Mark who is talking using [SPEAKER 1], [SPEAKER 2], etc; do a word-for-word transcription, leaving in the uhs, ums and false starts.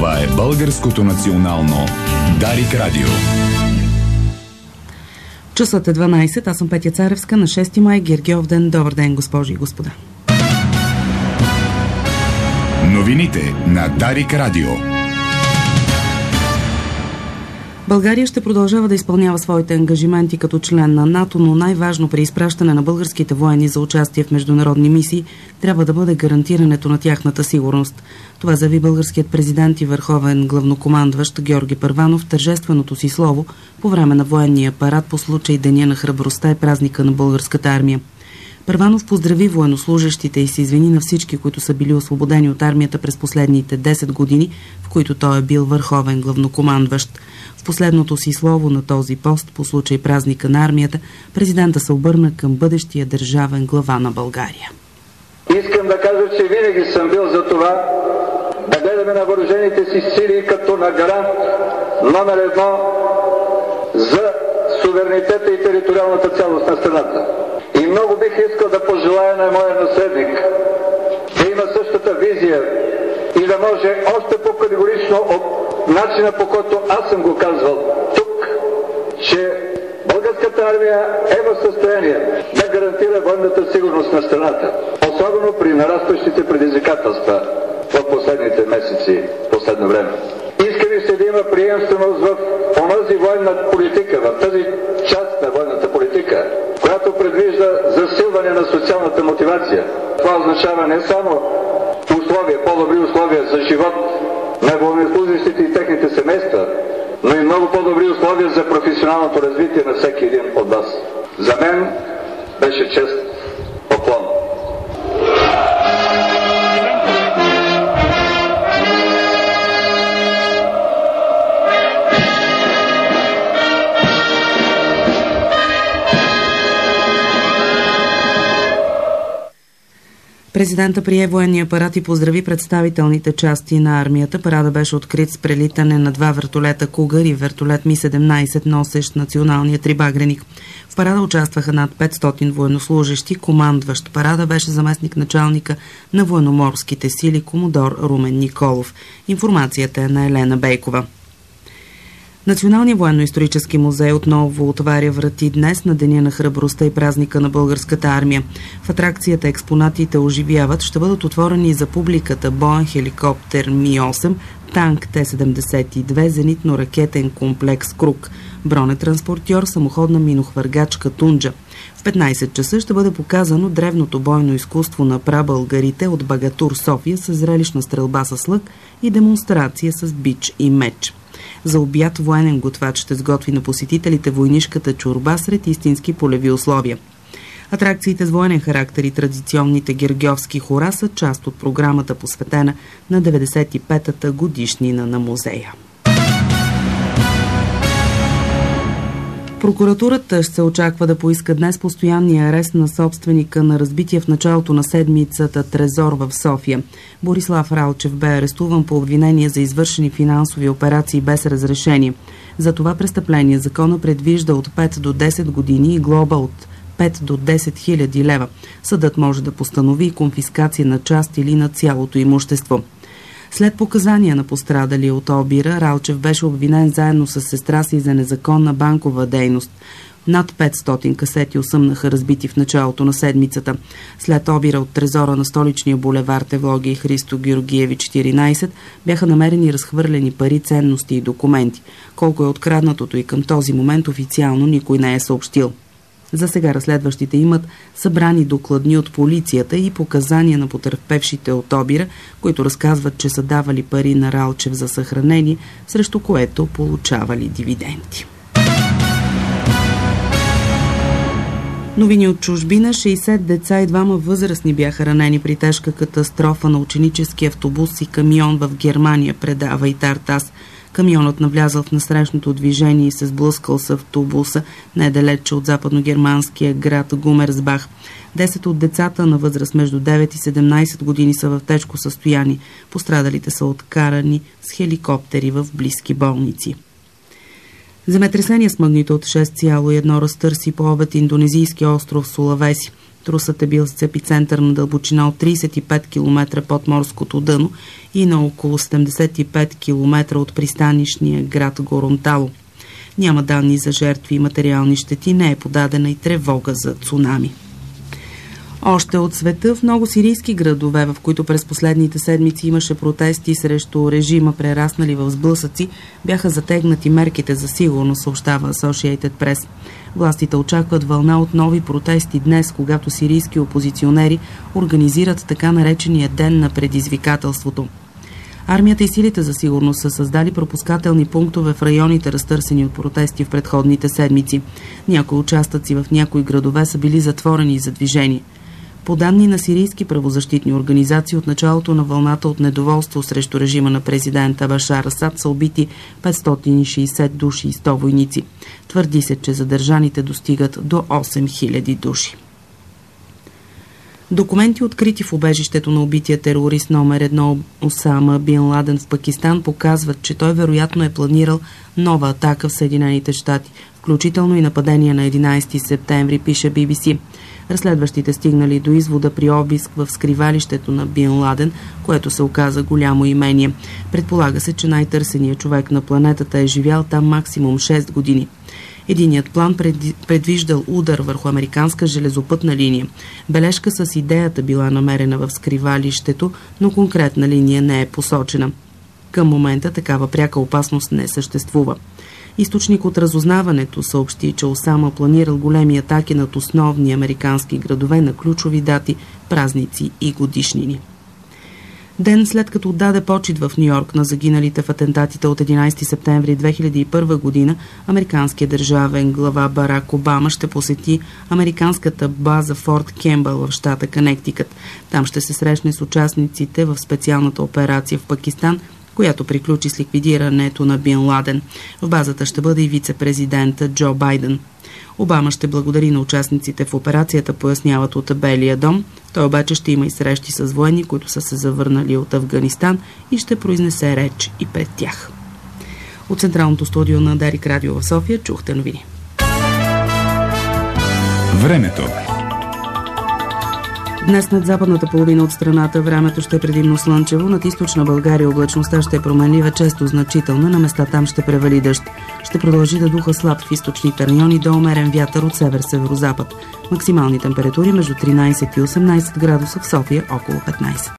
[SPEAKER 1] Това е Българското национално Дарик Радио.
[SPEAKER 2] Часът е дванайсет, аз съм Петя Царевска, на шести май, Гергьов ден. Добър ден, госпожи и господа.
[SPEAKER 1] Новините на Дарик Радио.
[SPEAKER 2] България ще продължава да изпълнява своите ангажименти като член на НАТО, но най-важно при изпращане на българските военни за участие в международни мисии трябва да бъде гарантирането на тяхната сигурност. Това заяви българският президент и върховен главнокомандващ Георги Първанов в тържественото си слово по време на военния парад по случай Деня на храбростта и празника на българската армия. Първанов поздрави военнослужещите и се извини на всички, които са били освободени от армията през последните десет години, в които той е бил върховен главнокомандващ. В последното си слово на този пост по случай празника на армията, президента се обърна към бъдещия държавен глава на България.
[SPEAKER 3] Искам да кажа, че винаги съм бил за това да гледаме на въоръжените си сили като на гарант номер едно за суверенитета и териториалната цялост на страната. И много бих искал да пожелая на моя наследник да има същата визия и да може още по-категорично от начина, по който аз съм го казвал тук, че българската армия е в състояние да гарантира военната сигурност на страната, особено при нарастващите предизвикателства в последните месеци, последно време. Иска ми се да има приемственост в онази военна политика, в тази част на военната политика, която предвижда засилване на социалната мотивация. Това означава не само условия, по-добри условия за живот на военнослужещите и техните семейства, но и много по-добри условия за професионалното развитие на всеки един от вас. За мен беше чест. Поклон.
[SPEAKER 2] Президента прие военния парад и поздрави представителните части на армията. Парада беше открит с прелитане на два вертолета Кугър и вертолет Ми седемнайсет, носещ националния трибагреник. В парада участваха над петстотин военнослужещи. Командващ парада беше заместник началника на военноморските сили комодор Румен Николов. Информацията е на Елена Бейкова. Националният военно-исторически музей отново отваря врати днес на Деня на храбростта и празника на българската армия. В атракцията експонатите оживяват. Ще бъдат отворени за публиката боен хеликоптер Ми осем, танк Те седемдесет и две, зенитно-ракетен комплекс Крук, бронетранспортьор, самоходна минохвъргачка Тунджа. В петнайсет часа ще бъде показано древното бойно изкуство на прабългарите от Багатур, София, с зрелищна стрелба с лък и демонстрация с бич и меч. За обяд военен готвач ще сготви на посетителите войнишката чорба сред истински полеви условия. Атракциите с военен характер и традиционните гергьовски хора са част от програмата, посветена на деветдесет и петата годишнина на музея. Прокуратурата ще се очаква да поиска днес постоянния арест на собственика на разбития в началото на седмицата трезор в София. Борислав Ралчев бе арестуван по обвинение за извършени финансови операции без разрешение. За това престъпление закона предвижда от пет до десет години и глоба от пет до десет хиляди лева. Съдът може да постанови конфискация на част или на цялото имущество. След показания на пострадалия от обира, Ралчев беше обвинен заедно с сестра си за незаконна банкова дейност. Над петстотин касети осъмнаха разбити в началото на седмицата. След обира от трезора на столичния булевард Евлогия и Христо Георгиеви четиринайсет бяха намерени разхвърлени пари, ценности и документи. Колко е откраднатото и към този момент официално никой не е съобщил. За сега разследващите имат събрани докладни от полицията и показания на потърпевшите от обира, които разказват, че са давали пари на Ралчев за съхранение, срещу което получавали дивиденти. Новини от чужбина. шейсет деца и двама възрастни бяха ранени при тежка катастрофа на ученически автобус и камион в Германия, предава и Тартас. Камионът навлязъл в насрещното движение и се сблъскал с автобуса недалече от западногерманския град Гумерсбах. Десет от децата на възраст между девет и седемнайсет години са в тежко състояние. Пострадалите са откарани с хеликоптери в близки болници. Земетресение с магнитуд шест цяло и едно разтърси по обед индонезийския остров Сулавеси. Трусът е бил с епицентър на дълбочина от тридесет и пет километра под морското дъно и на около седемдесет и пет километра от пристанищния град Горонтало. Няма данни за жертви и материални щети, не е подадена и тревога за цунами. Още от света в много сирийски градове, в които през последните седмици имаше протести срещу режима, прераснали в сблъсъци, бяха затегнати мерките за сигурност, съобщава Associated Press. Властите очакват вълна от нови протести днес, когато сирийски опозиционери организират така наречения ден на предизвикателството. Армията и силите за сигурност са създали пропускателни пунктове в районите, разтърсени от протести в предходните седмици. Някои участъци в някои градове са били затворени за движение. По данни на сирийски правозащитни организации, от началото на вълната от недоволство срещу режима на президента Башар Асад са убити петстотин и шейсет души и сто войници. Твърди се, че задържаните достигат до осем хиляди души. Документи, открити в убежището на убития терорист номер едно Осама Бин Ладен в Пакистан, показват, че той вероятно е планирал нова атака в Съединените щати, включително и нападение на единадесети септември, пише Би Би Си. Разследващите стигнали до извода при обиск в скривалището на Бин Ладен, което се оказа голямо имение. Предполага се, че най-търсеният човек на планетата е живял там максимум шест години. Единият план предвиждал удар върху американска железопътна линия. Бележка с идеята била намерена в скривалището, но конкретна линия не е посочена. Към момента такава пряка опасност не съществува. Източник от разузнаването съобщи, че Осама планирал големи атаки над основни американски градове на ключови дати, празници и годишнини. Ден след като отдаде почит в Ню-Йорк на загиналите в атентатите от единадесети септември две хиляди и първа година, американският държавен глава Барак Обама ще посети американската база Форт Кембъл в щата Конектикът. Там ще се срещне с участниците в специалната операция в Пакистан, която приключи с ликвидирането на Бин Ладен. В базата ще бъде и вице-президента Джо Байден. Обама ще благодари на участниците в операцията, поясняват от Белия дом. Той обаче ще има и срещи с военни, които са се завърнали от Афганистан, и ще произнесе реч и пред тях. От централното студио на Дарик Радио в София чухте новини.
[SPEAKER 1] Времето.
[SPEAKER 2] Днес над западната половина от страната времето ще е предимно слънчево, над източна България облачността ще е променлива, често значителна, на места там ще превали дъжд. Ще продължи да духа слаб в източните райони до умерен вятър от север-северозапад. Максимални температури между тринадесет и осемнадесет градуса, в София около петнадесет.